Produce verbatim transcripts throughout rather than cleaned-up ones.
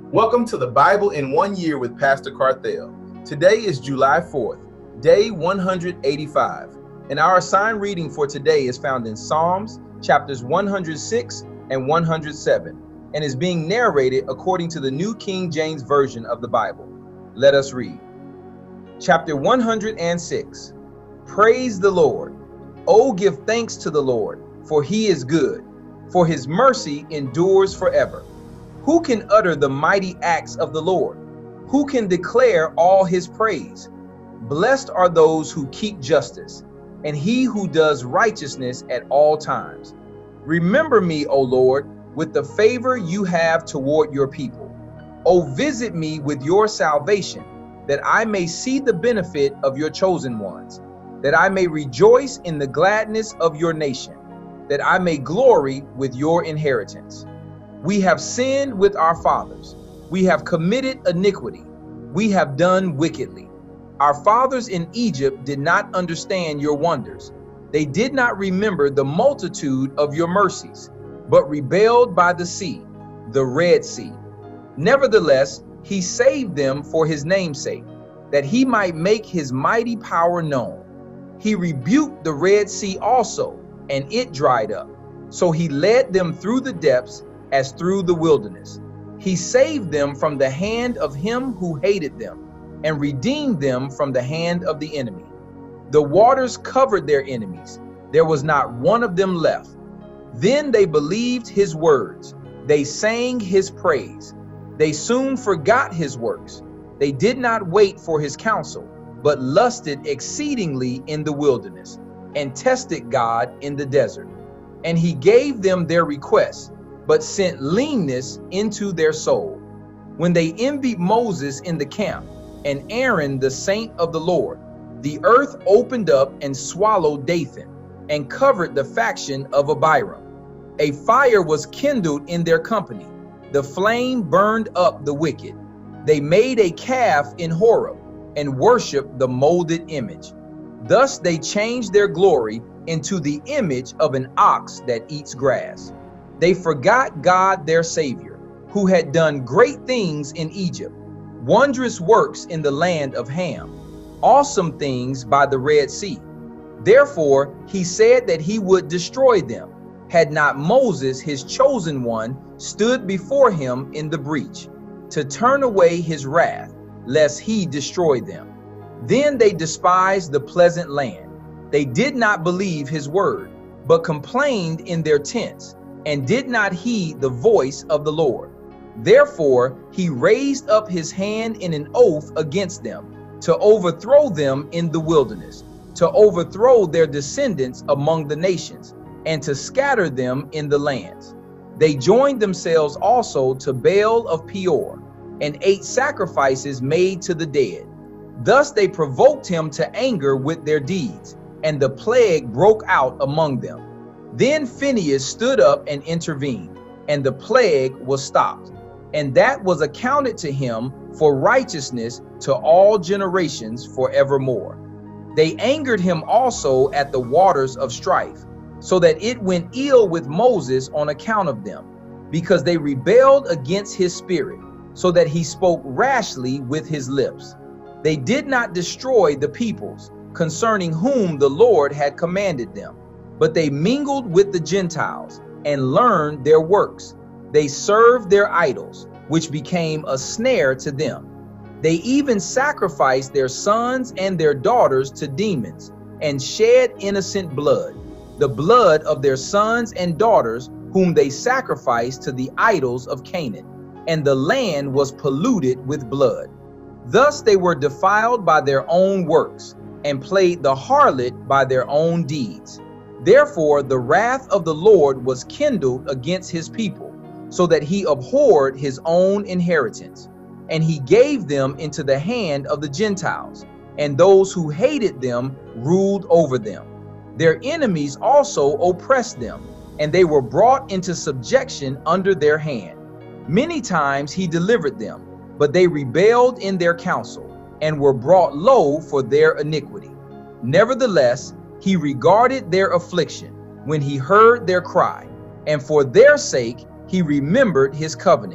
Welcome to the Bible in One Year with Pastor Carthel. Today is July fourth, day one hundred eighty-five, and our assigned reading for today is found in Psalms chapters one hundred six and one hundred seven, and is being narrated according to the New King James Version of the Bible. Let us read. Chapter one hundred six. Praise the Lord. Oh, give thanks to the Lord, for he is good, for his mercy endures forever. Who can utter the mighty acts of the Lord? Who can declare all his praise? Blessed are those who keep justice, and he who does righteousness at all times. Remember me, O Lord, with the favor you have toward your people. O visit me with your salvation, that I may see the benefit of your chosen ones, that I may rejoice in the gladness of your nation, that I may glory with your inheritance. We have sinned with our fathers. We have committed iniquity. We have done wickedly. Our fathers in Egypt did not understand your wonders. They did not remember the multitude of your mercies, but rebelled by the sea, the Red Sea. Nevertheless, he saved them for his name's sake, that he might make his mighty power known. He rebuked the Red Sea also, and it dried up. So he led them through the depths as through the wilderness. He saved them from the hand of him who hated them, and redeemed them from the hand of the enemy. The waters covered their enemies. There was not one of them left. Then they believed his words. They sang his praise. They soon forgot his works. They did not wait for his counsel, but lusted exceedingly in the wilderness, and tested God in the desert. And he gave them their requests, but sent leanness into their soul. When they envied Moses in the camp, and Aaron the saint of the Lord, the earth opened up and swallowed Dathan, and covered the faction of Abiram. A fire was kindled in their company. The flame burned up the wicked. They made a calf in Horeb, and worshiped the molded image. Thus they changed their glory into the image of an ox that eats grass. They forgot God their Savior, who had done great things in Egypt, wondrous works in the land of Ham, awesome things by the Red Sea. Therefore he said that he would destroy them, had not Moses, his chosen one, stood before him in the breach, to turn away his wrath, lest he destroy them. Then they despised the pleasant land. They did not believe his word, but complained in their tents, and did not heed the voice of the Lord. Therefore he raised up his hand in an oath against them, to overthrow them in the wilderness, to overthrow their descendants among the nations, and to scatter them in the lands. They joined themselves also to Baal of Peor, and ate sacrifices made to the dead. Thus they provoked him to anger with their deeds, and the plague broke out among them. Then Phinehas stood up and intervened, and the plague was stopped. And that was accounted to him for righteousness to all generations forevermore. They angered him also at the waters of strife, so that it went ill with Moses on account of them, because they rebelled against his spirit, so that he spoke rashly with his lips. They did not destroy the peoples, concerning whom the Lord had commanded them, but they mingled with the Gentiles, and learned their works. They served their idols, which became a snare to them. They even sacrificed their sons and their daughters to demons, and shed innocent blood, the blood of their sons and daughters, whom they sacrificed to the idols of Canaan, and the land was polluted with blood. Thus they were defiled by their own works, and played the harlot by their own deeds. Therefore the wrath of the Lord was kindled against his people, so that he abhorred his own inheritance, and he gave them into the hand of the Gentiles, and those who hated them ruled over them. Their enemies also oppressed them, and they were brought into subjection under their hand. Many times he delivered them, but they rebelled in their counsel, and were brought low for their iniquity. Nevertheless, he regarded their affliction when he heard their cry, and for their sake he remembered his covenant.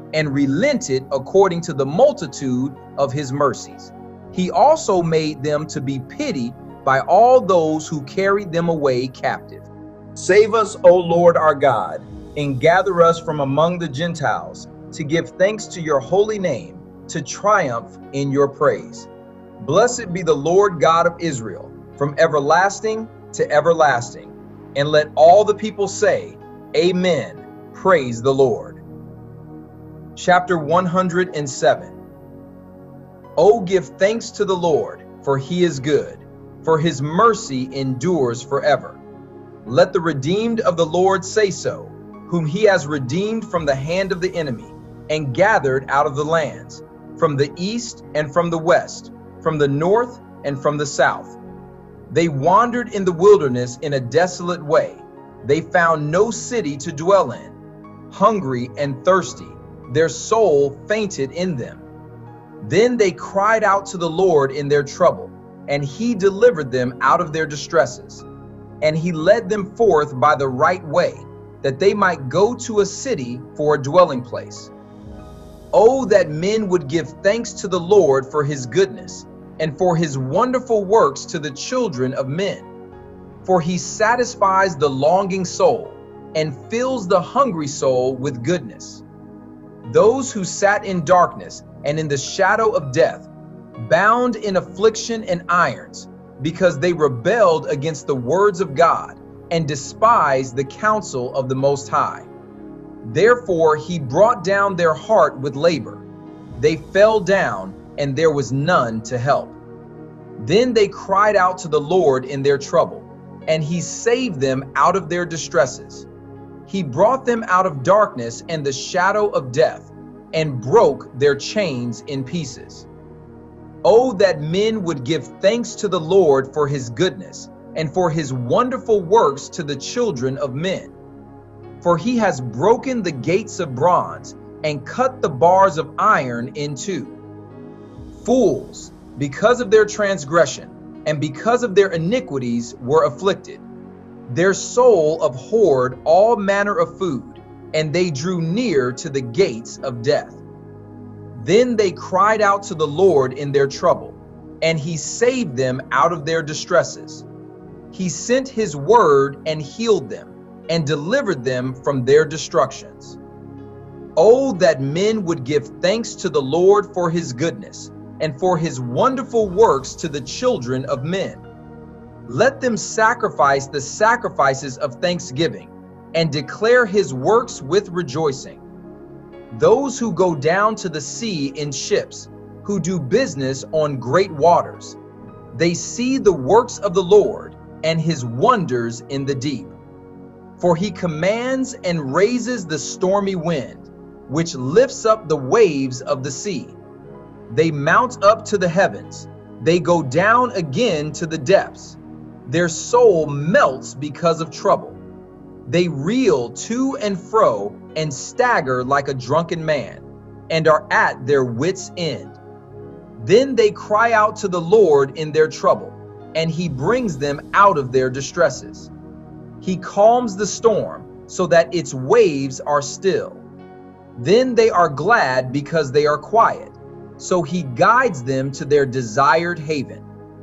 and relented according to the multitude of his mercies. He also made them to be pitied by all those who carried them away captive. Save us, O Lord our God, and gather us from among the Gentiles, to give thanks to your holy name, to triumph in your praise. Blessed be the Lord God of Israel, from everlasting to everlasting. And let all the people say, Amen. Praise the Lord. Chapter one hundred seven. Oh, give thanks to the Lord, for he is good, for his mercy endures forever. Let the redeemed of the Lord say so, whom he has redeemed from the hand of the enemy, and gathered out of the lands, from the east and from the west, from the north and from the south. They wandered in the wilderness in a desolate way. They found no city to dwell in. Hungry and thirsty, their soul fainted in them. Then they cried out to the Lord in their trouble, and he delivered them out of their distresses. And he led them forth by the right way, that they might go to a city for a dwelling place. Oh, that men would give thanks to the Lord for his goodness, and for his wonderful works to the children of men. For he satisfies the longing soul, and fills the hungry soul with goodness. Those who sat in darkness and in the shadow of death, bound in affliction and irons, because they rebelled against the words of God, and despised the counsel of the Most High. Therefore he brought down their heart with labor. They fell down, and there was none to help. Then they cried out to the Lord in their trouble, and he saved them out of their distresses. He brought them out of darkness and the shadow of death, and broke their chains in pieces. Oh, that men would give thanks to the Lord for his goodness, and for his wonderful works to the children of men. For he has broken the gates of bronze, and cut the bars of iron in two. Fools, because of their transgression, and because of their iniquities, were afflicted. Their soul abhorred all manner of food, and they drew near to the gates of death. Then they cried out to the Lord in their trouble, and he saved them out of their distresses. He sent his word and healed them, and delivered them from their destructions. Oh, that men would give thanks to the Lord for his goodness, and for his wonderful works to the children of men. Let them sacrifice the sacrifices of thanksgiving, and declare his works with rejoicing. Those who go down to the sea in ships, who do business on great waters, they see the works of the Lord, and his wonders in the deep. For he commands and raises the stormy wind, which lifts up the waves of the sea. They mount up to the heavens, they go down again to the depths. Their soul melts because of trouble. They reel to and fro, and stagger like a drunken man, and are at their wits' end. Then they cry out to the Lord in their trouble, and he brings them out of their distresses. He calms the storm, so that its waves are still. Then they are glad because they are quiet, so he guides them to their desired haven.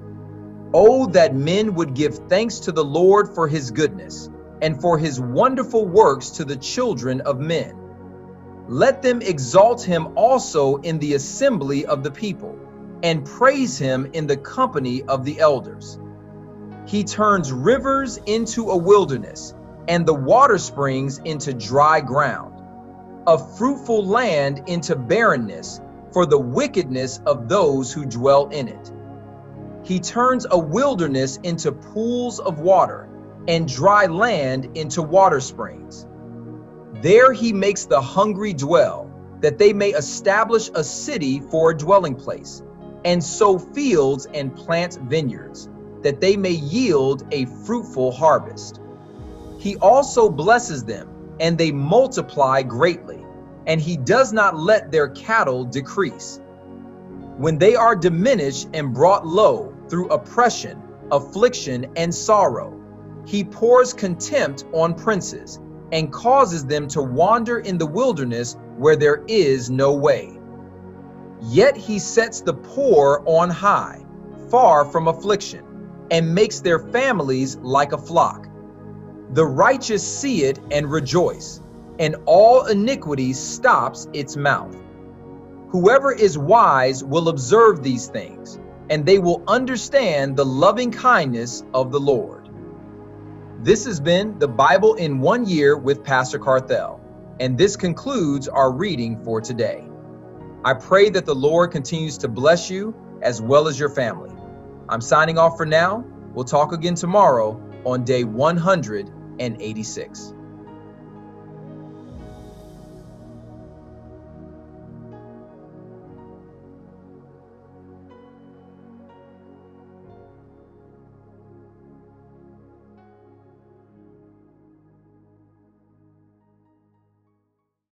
Oh, that men would give thanks to the Lord for his goodness, and for his wonderful works to the children of men. Let them exalt him also in the assembly of the people, and praise him in the company of the elders. He turns rivers into a wilderness, and the water springs into dry ground, a fruitful land into barrenness, for the wickedness of those who dwell in it. He turns a wilderness into pools of water, and dry land into water springs. There he makes the hungry dwell, that they may establish a city for a dwelling place, and sow fields and plant vineyards, that they may yield a fruitful harvest. He also blesses them, and they multiply greatly, and he does not let their cattle decrease. When they are diminished and brought low through oppression, affliction, and sorrow, he pours contempt on princes, and causes them to wander in the wilderness where there is no way. Yet he sets the poor on high, far from affliction, and makes their families like a flock. The righteous see it and rejoice, and all iniquity stops its mouth. Whoever is wise will observe these things, and they will understand the loving kindness of the Lord. This has been the Bible in one year with Pastor Carthel, and this concludes our reading for today. I pray that the Lord continues to bless you as well as your family. I'm signing off for now. We'll talk again tomorrow on day one hundred eighty-six.